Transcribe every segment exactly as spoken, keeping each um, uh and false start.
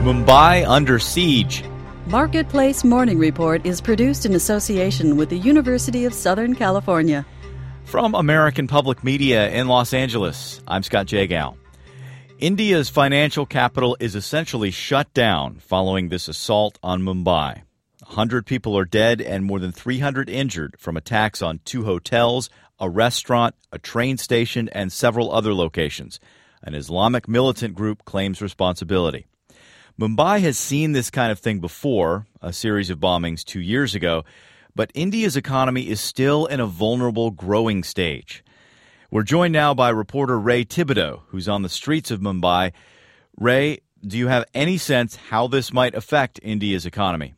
Mumbai under siege. Marketplace Morning Report is produced in association with the University of Southern California. From American Public Media in Los Angeles, I'm Scott Jagow. India's financial capital is essentially shut down following this assault on Mumbai. one hundred people are dead and more than three hundred injured from attacks on two hotels, a restaurant, a train station, and several other locations. An Islamic militant group claims responsibility. Mumbai has seen this kind of thing before, a series of bombings two years ago, but India's economy is still in a vulnerable growing stage. We're joined now by reporter Ray Thibodeau, who's on the streets of Mumbai. Ray, do you have any sense how this might affect India's economy?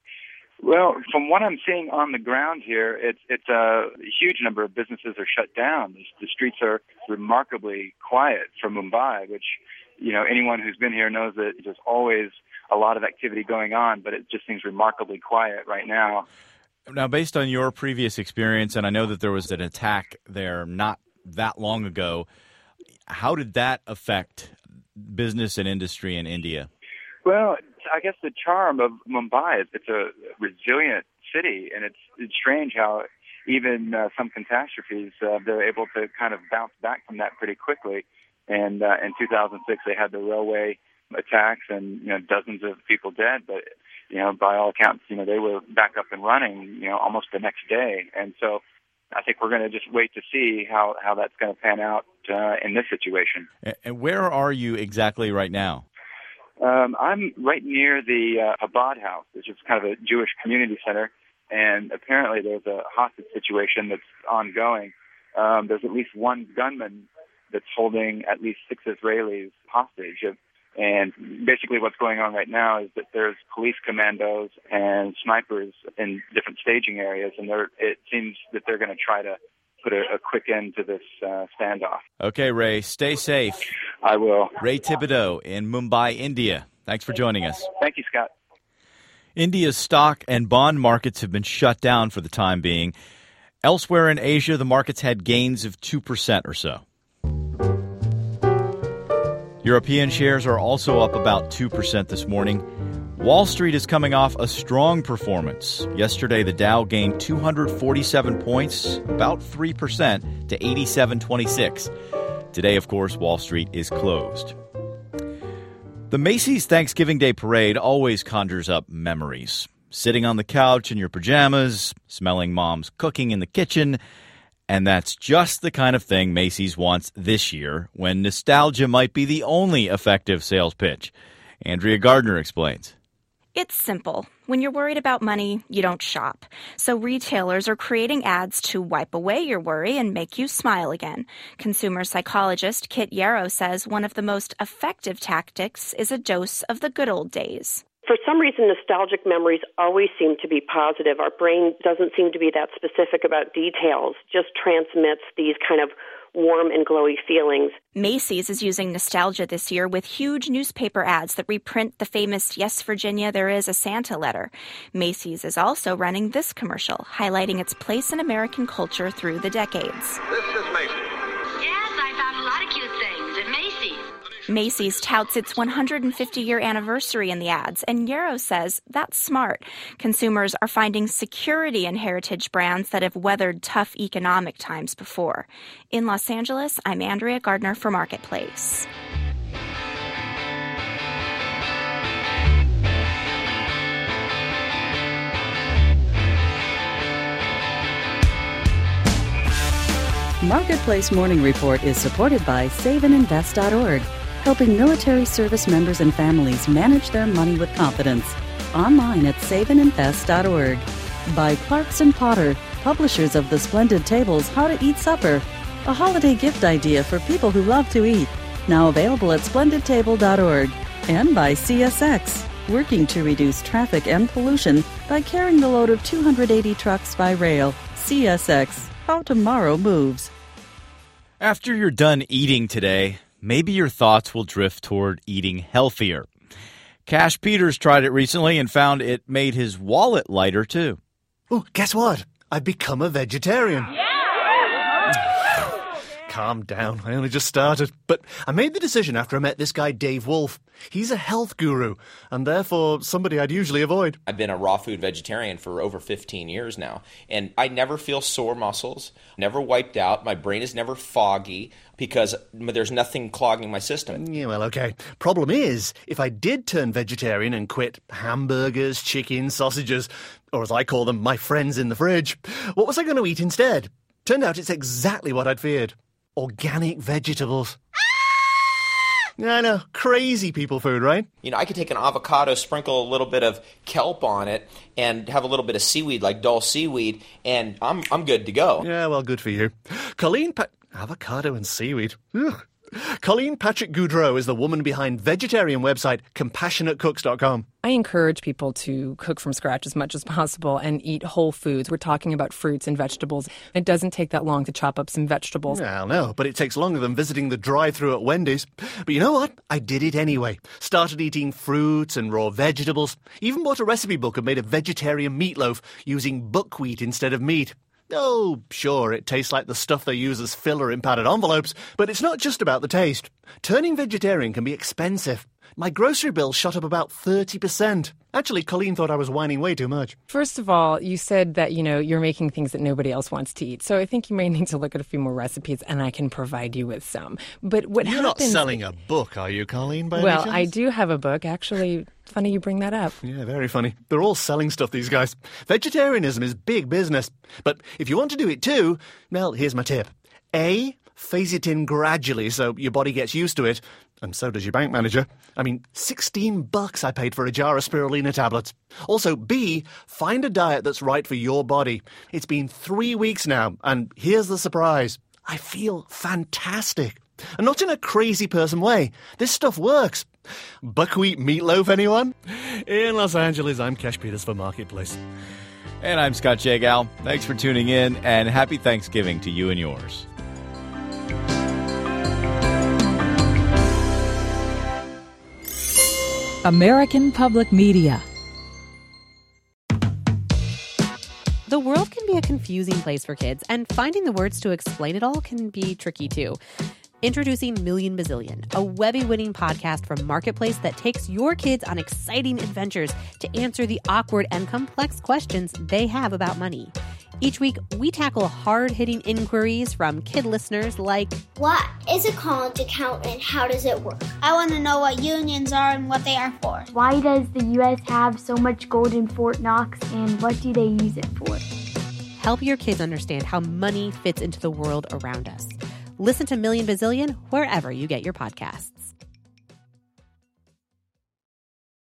Well, from what I'm seeing on the ground here, it's it's a huge number of businesses are shut down. The streets are remarkably quiet for Mumbai, which, you know, anyone who's been here knows that there's always a lot of activity going on, but it just seems remarkably quiet right now. Now, based on your previous experience, and I know that there was an attack there not that long ago, how did that affect business and industry in India? Well, I guess the charm of Mumbai is it's a resilient city, and it's, it's strange how even uh, some catastrophes, uh, they're able to kind of bounce back from that pretty quickly. And uh, in two thousand six, they had the railway attacks and, you know, dozens of people dead. But, you know, by all accounts, you know, they were back up and running, you know, almost the next day. And so I think we're going to just wait to see how, how that's going to pan out uh, in this situation. And where are you exactly right now? Um, I'm right near the uh, Abad House, which is kind of a Jewish community center. And apparently there's a hostage situation that's ongoing. Um, there's at least one gunman that's holding at least six Israelis hostage. And basically what's going on right now is that there's police commandos and snipers in different staging areas, and they're, it seems that they're going to try to put a, a quick end to this uh, standoff. Okay, Ray, stay safe. I will. Ray Thibodeau in Mumbai, India. Thanks for joining us. Thank you, Scott. India's stock and bond markets have been shut down for the time being. Elsewhere in Asia, the markets had gains of two percent or so. European shares are also up about two percent this morning. Wall Street is coming off a strong performance. Yesterday, the Dow gained two hundred forty-seven points, about three percent, to eighty-seven twenty-six. Today, of course, Wall Street is closed. The Macy's Thanksgiving Day Parade always conjures up memories. Sitting on the couch in your pajamas, smelling mom's cooking in the kitchen. And that's just the kind of thing Macy's wants this year, when nostalgia might be the only effective sales pitch. Andrea Gardner explains. It's simple. When you're worried about money, you don't shop. So retailers are creating ads to wipe away your worry and make you smile again. Consumer psychologist Kit Yarrow says one of the most effective tactics is a dose of the good old days. For some reason, nostalgic memories always seem to be positive. Our brain doesn't seem to be that specific about details, just transmits these kind of warm and glowy feelings. Macy's is using nostalgia this year with huge newspaper ads that reprint the famous "Yes, Virginia, there is a Santa" letter. Macy's is also running this commercial, highlighting its place in American culture through the decades. This is Macy's. Yes, I found a lot of cute things at Macy's. Macy's touts its one hundred fifty-year anniversary in the ads, and Yarrow says that's smart. Consumers are finding security in heritage brands that have weathered tough economic times before. In Los Angeles, I'm Andrea Gardner for Marketplace. Marketplace Morning Report is supported by save and invest dot org, helping military service members and families manage their money with confidence. Online at save and invest dot org. By Clarkson Potter, publishers of The Splendid Tables How to Eat Supper, a holiday gift idea for people who love to eat. Now available at splendid table dot org. And by C S X, working to reduce traffic and pollution by carrying the load of two hundred eighty trucks by rail. C S X, how tomorrow moves. After you're done eating today, maybe your thoughts will drift toward eating healthier. Cash Peters tried it recently and found it made his wallet lighter, too. Oh, guess what? I've become a vegetarian. Yeah! calm down. I only just started. But I made the decision after I met this guy, Dave Wolf. He's a health guru, and therefore somebody I'd usually avoid. I've been a raw food vegetarian for over fifteen years now, and I never feel sore muscles, never wiped out. My brain is never foggy because there's nothing clogging my system. Yeah, well, okay. Problem is, if I did turn vegetarian and quit hamburgers, chicken, sausages, or as I call them, my friends in the fridge, what was I going to eat instead? Turned out it's exactly what I'd feared. Organic vegetables. I know, crazy people food, right? You know, I could take an avocado, sprinkle a little bit of kelp on it, and have a little bit of seaweed, like dull seaweed, and I'm I'm good to go. Yeah, well, good for you. Colleen Pa- Avocado and seaweed. Ugh. Colleen Patrick Goudreau is the woman behind vegetarian website compassionate cooks dot com. I encourage people to cook from scratch as much as possible and eat whole foods. We're talking about fruits and vegetables. It doesn't take that long to chop up some vegetables. Well, no, but it takes longer than visiting the drive-thru at Wendy's. But you know what? I did it anyway. Started eating fruits and raw vegetables. Even bought a recipe book and made a vegetarian meatloaf using buckwheat instead of meat. Oh, sure, it tastes like the stuff they use as filler in padded envelopes, but it's not just about the taste. Turning vegetarian can be expensive. My grocery bill shot up about thirty percent. Actually, Colleen thought I was whining way too much. First of all, you said that, you know, you're making things that nobody else wants to eat. So I think you may need to look at a few more recipes, and I can provide you with some. But what You're happens... not selling a book, are you, Colleen, by Well, any I chance? do have a book. Actually, funny you bring that up. Yeah, very funny. They're all selling stuff, these guys. Vegetarianism is big business. But if you want to do it too, well, here's my tip. A, phase it in gradually so your body gets used to it. And so does your bank manager. I mean, sixteen bucks I paid for a jar of spirulina tablets. Also, B, find a diet that's right for your body. It's been three weeks now, and here's the surprise. I feel fantastic. And not in a crazy person way. This stuff works. Buckwheat meatloaf, anyone? In Los Angeles, I'm Kesh Peters for Marketplace. And I'm Scott Jagow. Thanks for tuning in, and happy Thanksgiving to you and yours. American Public Media. The world can be a confusing place for kids, and finding the words to explain it all can be tricky too. Introducing Million Bazillion, a Webby-winning podcast from Marketplace that takes your kids on exciting adventures to answer the awkward and complex questions they have about money. Each week, we tackle hard-hitting inquiries from kid listeners like, what is a college account and how does it work? I want to know what unions are and what they are for. Why does the U S have so much gold in Fort Knox and what do they use it for? Help your kids understand how money fits into the world around us. Listen to Million Bazillion wherever you get your podcasts.